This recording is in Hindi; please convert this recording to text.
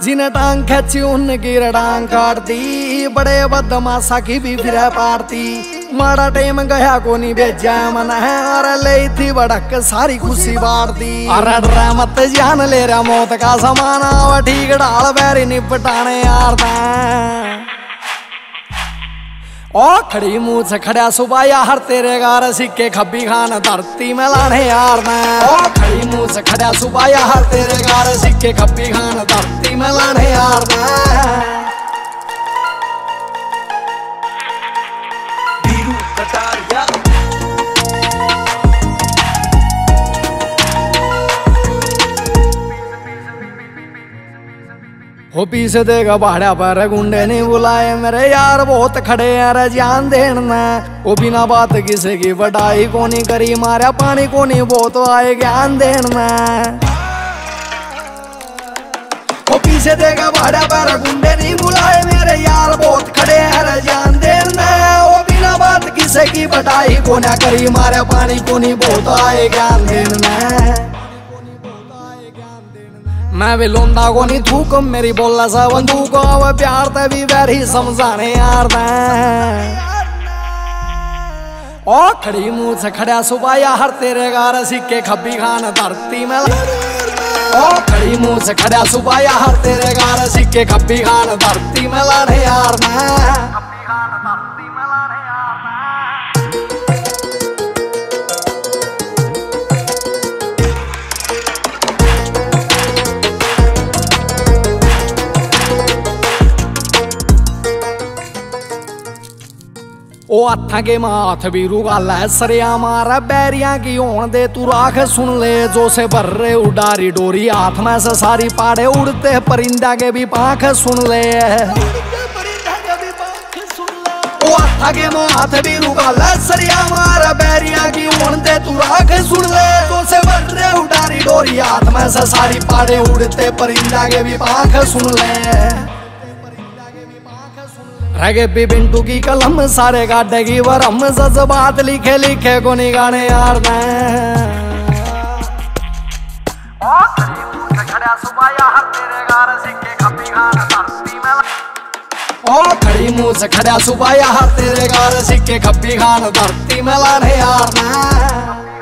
जिन्हें टांग खींची उनकी टांग काट दी, बड़े बदमाशा की भी फिर पारती। माड़ा टेम गया को नहीं बेचा मन है, अरे ले थी बड़क सारी खुशी बांट दी। अरे डरा मत जान ले रहा मौत का समाना, ठीक डाल बैरी निपटाने यार ओ खड़ी मुंह से खड़ा सुबाया हर तेरे गार सिक्के खब्बी खान धरती में लाने यार ओ खड़ी मुंह से खड़ा सुबाया हर तेरे गार सिक्के खब्बी खान धरती में लाने यार हो पीछे देगा भाड़ा पर गुंडे नहीं बुलाए मेरे यार बहुत खड़े यार जान देना। वो बिना बात किसी की बटाई को नहीं करी, मारा पानी को नहीं बहुत आए ज्ञान देना। वो पीछे देगा भाड़ा पर गुंडे नहीं बुलाए मेरे यार बहुत खड़े यार जान देना। वो बिना बात किसी की बटाई को ना करी, मारा पानी को नहीं बहुत आए ज्ञान देना। मैं भी लोंदा को नहीं थूक मेरी बोला सा बंदूक, प्यार तभी बैरी समझाने यार ओ खड़ी मुंह से खड़ा सुबाया हर तेरे गार सिक्के खब्बी खान धरती में ओ खड़ी मुंह से खड़ा सुबाया हर तेरे गार सिक्के खब्बी खान धरती में लाने यार ओ हथा के माथ भी रुगाला है सरिया मारा बैरिया की होन दे तू राख सुन ले, जो से भर रे उडारी डोरी हाथ में से सारी पाड़े उड़ते परिंदा के भी पाख सुन ले। ओ हथा के माथ भी रुगाला है सरिया मारा बैरिया की होन दे तू राख सुन ले, जो से भर रे उडारी डोरी हाथ में से सारी पाड़े उड़ते परिंदा के भी पाख सुन ले। रगे भी बिंटू की कलम सारे गाड़ेगी वरम जज्बात लिखे लिखे को नहीं गाने यार ओ खड़ी मुंह से खड़ा सुबाया हर तेरे गार सिक्के खब्बी खान धरती में लाने यार